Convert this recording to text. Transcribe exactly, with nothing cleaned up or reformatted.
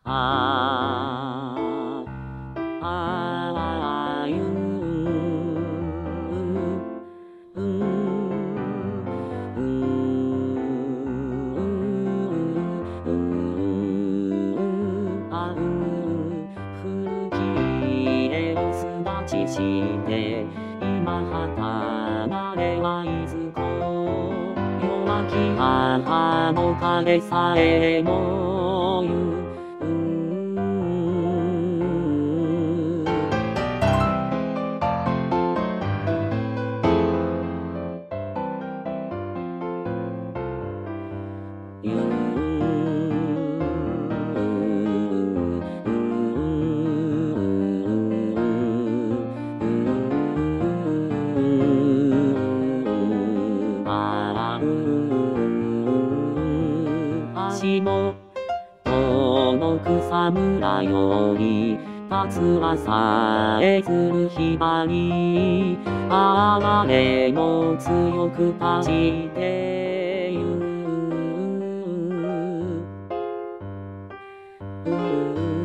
あああいううんうんあうん古きれをすだちして今離れはいずこ弱き母の影さえも言う足元の草むらより立つはさえずるひばりあれも強く立ちてゆう